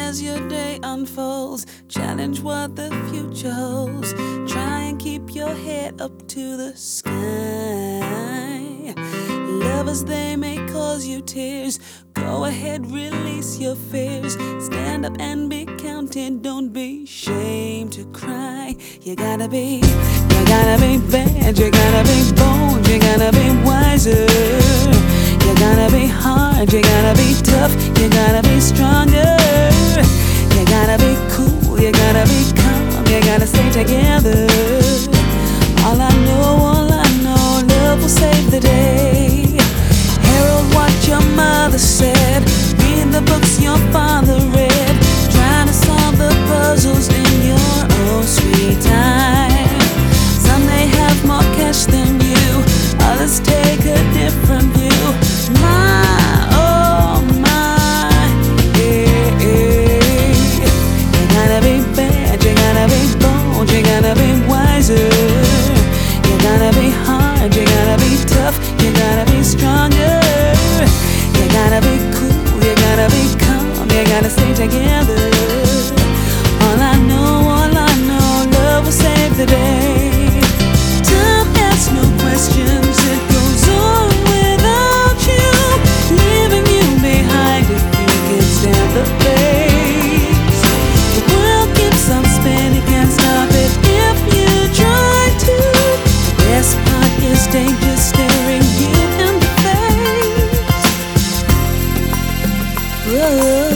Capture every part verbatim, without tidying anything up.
as your day unfolds. Challenge what the future holds. Try and keep your head up to the sky. Lovers, they may cause you tears. Go ahead, release your fears. Stand up and be counted. Don't be ashamed to cry. You gotta be, you gotta be bad. You gotta be bold. You gotta be wiser. You gotta be hard. You gotta be tough. You gotta be stronger. You gotta be cool. You gotta be calm. You gotta stay together. All I know, all I know, love will save the day. Herald what your mother said. Read the books your father read. Trying to solve the puzzles in your own sweet time. Some may have more cash than you. Others take a different view. My, oh my, yeah, yeah. You gotta be bad. You gotta be bold. You gotta be wiser. You gotta be hard. You gotta be tough. You gotta be stronger. You gotta be cool, you gotta be calm, you gotta stay together. All I know, all I know, love will save the day. Time asks no questions, it goes on without you, leaving you behind if you can stand the pace. The world keeps on spinning, can't stop it if you try to. The best part is danger staring you in the face. Whoa.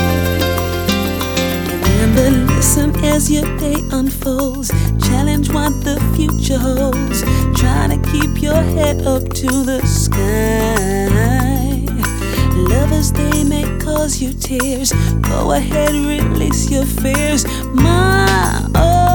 Remember, listen as your day unfolds. Challenge what the future holds. Try to keep your head up to the sky. Lovers, they may cause you tears. Go ahead, release your fears. My, oh.